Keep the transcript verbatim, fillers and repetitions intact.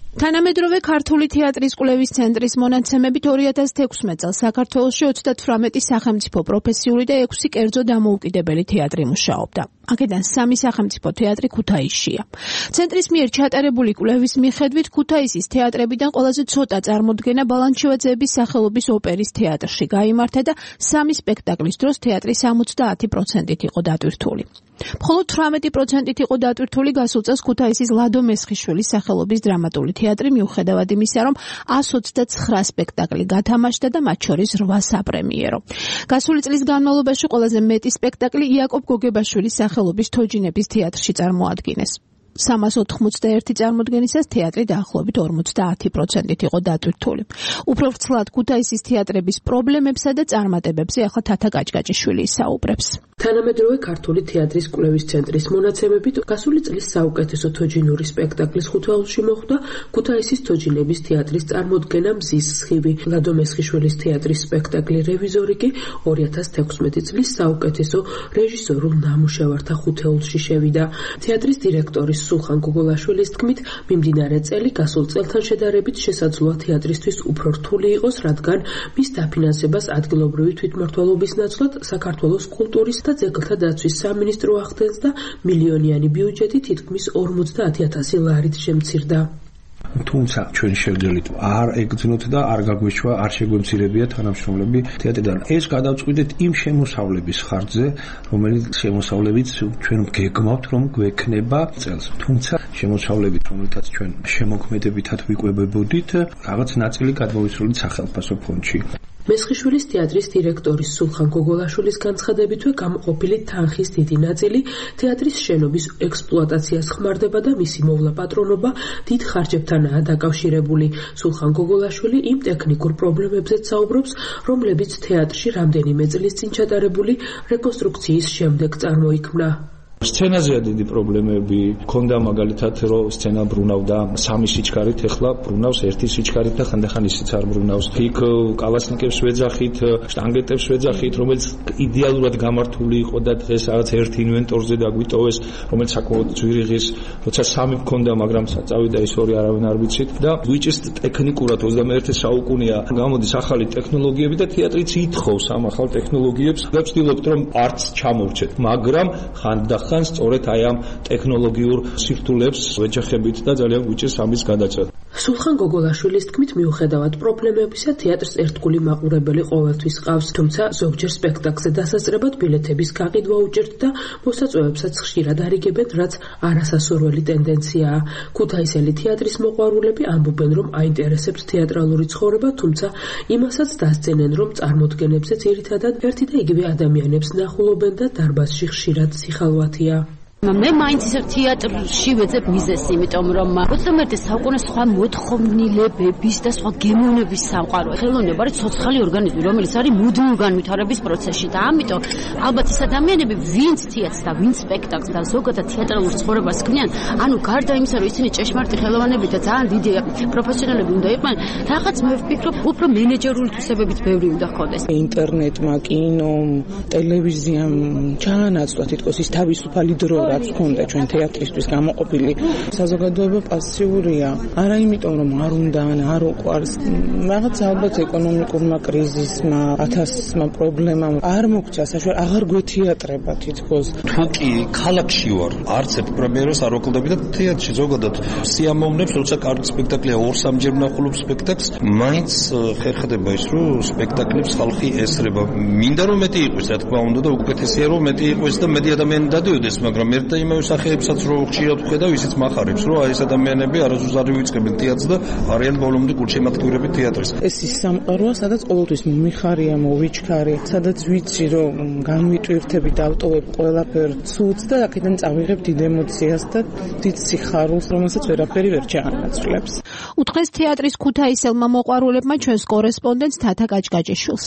თანამედროვე ქართული თეატრის კვლევის ცენტრის მონაცემებით ორი ათას თექვსმეტ წელს საქართველოში ოცდათვრამეტი სახელმწიფო პროფესიული და ექვსი კერძო დამოუკიდებელი თეატრი მუშაობდა. აქედან სამი სახელმწიფო თეატრი ქუთაისშია. ცენტრის მიერ ჩატარებული კვლევის მიხედვით ქუთაისის თეატრებიდან ყველაზე ცოტა წარმოდგენა ბალანჩივაძეების სახელობის ოპერის თეატრში გაიმართა და სამი სპექტაკლის დროს თეატრი სამოცდაათი პროცენტით იყო დატვირთული. მხოლოდ თვრამეტი პროცენტით იყო დატვირთული გასულ წელს ქუთაისის ლადო მესხიშვილის სახელობის დრამატული თეატრი, მიუხედავად იმისა, რომ εκατს ოცდაცხრა სპექტაკლი გათამაშდა და მათ შორის რვა საპრემიერო. გასული წლის განმავლობაში ყველაზე მეტი სპექტაკლი იაკობ გოგებაშვილის სახელობის თოჯინების თეატრში წარმოადგინეს. სამას ოთხმოცდაერთი წარმოდგენისას თეატრი დაახლოებით ორმოცდაათი პროცენტით იყო დატვირთული. უფრო ვრცლად ქუთაისის თეატრების პრობლემებსა და წარმატებებზე ახლა თათა გაჭგაჭიშვილი ისაუბრებს. თანამედროვე ქართული თეატრის კვლევის ცენტრის მონაცემებით გასული წლის საუკეთესო თოჯინური სპექტაკლის ხუთეულში მოხვდა ქუთაისის თოჯინების თეატრის წარმოდგენა მზის სხივი. ლადო მესხიშვილის თეატრის სპექტაკლი რევიზორი კი ორი ათას თექვსმეტი წლის საუკეთესო რეჟისორულ ნამუშევართა ხუთეულში შევიდა. თეატრის დირექტორის სულხან გოგოლაშვილის თქმით, მიმდინარე წელი გასულ წელთან შედარებით შესაძლოა თეატრისთვის უფრო რთული იყოს, რადგან მის დაფინანსებას ადგილობრივი თვითმმართველობის ნაცვლად საქართველოს კულტურის და ძეგლთა დაცვის სამინისტრო ახდენს და მილიონიანი ბიუჯეტი თითქმის ორმოცდაათი ათასი ლარით შემცირდა. თუმცა ჩვენ შევძელით არ ეგძნოთ და არ გაგვეშვა, არ შეგვემცირებია თანამშრომლები თეატრიდან. ეს გადავწყვიტეთ იმ შემოსავლების ხარჯზე, რომელიც შემოსავლებიც ჩვენ გეგმავთ, რომ გვექნება წელს. თუმცა შემოსავლებით, რომელთაც ჩვენ შემოქმედებითად ვიკვებებოდით, რაღაც ნაწილი გადმოვისროლით სახელმწიფო ფონდში. მესხიშვილის თეატრის დირექტორის სულხან გოგოლაშვილის განცხადებითვე გამოყოფილი თანხის დიდი ნაწილი თეატრის შენობის ექსპლუატაციას ხმარდება და მისი მოვლა პატრონობა დიდ ხარჯებთანაა დაკავშირებული. სულხან გოგოლაშვილი იმ ტექნიკურ პრობლემებზეც საუბრობს, რომლებიც თეატრში რამდენიმე წლის წინ ჩატარებული რეკონსტრუქციის შემდეგ წარმოიქმნა. სცენაზეა დიდი პრობლემები ქონდა, მაგალითად, რომ სცენა ბრუნავდა სამი სიჩქარით, ეხლა ბრუნავს ერთი სიჩქარით და ხანდახან ისიც არ ბრუნავს. იქ კალასნიკებს ვეძახით, შტანგეტებს ვეძახით, რომელიც იდეალურად გამართული იყო და დღეს რაღაც ერთ ინვენტორზე დაგვიტოვეს, რომელიც საკმაოდ ძვირიღის, როცა სამი მქონდა, მაგრამ წავიდა ის ორი არავინ არ ვიცით და გვიჭის ტექნიკურად ოცდამეერთე საუკუნეა, გამოდის ახალი ტექნოლოგიები და თეატრიც ითხოვს ამ ახალ ტექნოლოგიებს. ვცდილობთ, რომ არც ჩამოვრჩეთ, მაგრამ ხანდახან ხან სწორედ აი ამ ტექნოლოგიურ სირთულეებს ვეჯახებით და ძალიან გვიჭირს ამის გადაწყვეტა. სულხან გოგოლაშვილის თქმით, მიუხედავად პრობლემებისა, თეატრს ერთგული მაყურებელი ყოველთვის ყავს, თუმცა ზოგჯერ სპექტაკლზე დასასწრებად ბილეთების გაყიდვა უჭირთ და მოსაწვევებსაც ხშირად არიგებენ, რაც არასასურველი ტენდენციაა. ქუთაისელი თეატრის მოყვარულები ამბობენ, რომ აინტერესებთ თეატრალური ცხოვრება, თუმცა იმასაც დასცენენ, რომ წარმოდგენებზე ძირითადად ერთი და იგივე ადამიანებს ნახულობენ და დარბაზში ხშირად სიხალვათია. მე მაინც ისევ თეატრში ვეძებ მიზეს, იმიტომ რომ ოცდამეერთე საუკუნე სხვა მოთხოვნილებების და სხვა გემოვნების სამყარო. ხელოვნება არის ცოცხალი ორგანიზმი, რომელიც არის მუდმივ განვითარების პროცესში და ამიტომ ალბათ ის ადამიანები, ვინც თეატრს და ვინც სპექტაკლს და ზოგადად თეატრალურ ცხოვრებას ქმნიან, ანუ გარდა იმისა, რომ ისინი ჭეშმარიტი ხელოვანები და ძალიან დიდი პროფესიონალები უნდა იყვნენ, რაღაც მე ვფიქრობ, უფრო მენეჯერული თვისებებით ბევრი უნდა ჰქონდეს. ინტერნეტმა, კინომ, ტელევიზიამ ჩაანაცვლა თითქოს ის თავისუფალი დრო რაც ქონდა ჩვენ თეატრისთვის გამოყოფილი. საზოგადოება პასიურია, არა იმიტომ რომ არ უნდა, არ უყვარს, რაღაც ალბათ ეკონომიკურმა კრიზისმა, ათასმა პრობლემამ არ მოგცა საშუალო, აღარ გვეთეატრება თითქოს. თუ კი ქალაქში ვარ, არც ერთ პრემიერას არ ვაკლდები და თეატრში ზოგადად სიამოვნებს, როცა კარგი სპექტაკლია, ორ-სამჯერ ვნახულობ სპექტაკლს, მაინც ხერხდება ის, რომ სპექტაკლებს ხალხი ესრება. მინდა რომ მეტი იყოს, რა თქმა უნდა და უკეთესია რომ მეტი იყოს და მეტი ადამიანი დადიოდეს, მაგრამ ერთ და იმავე სახეებსაც რო ხშირად ვხედავ, ისიც მახარებს, რომ აი ეს ადამიანები არასდროს არ ვიწყებენ თეატრს და არიან ბოლომდე გულშემატკივრები თეატრის. ეს ის სამყაროა, სადაც ყოველთვის მომიხარია, მოვიჩქარი, სადაც ვიცი, რომ განვიტვირთები, დავტოვებ ყველაფერ ცუდს და აქედან წავიღებ დიდ ემოციას და დიდ სიხარულს, რომელსაც ვერაფერი ვერ ჩაანაცვლებს. უთხრეს თეატრის ქუთაისელმა მოყვარულებმა ჩვენს კორესპონდენტს თათა გაჭგაჭიშვილს.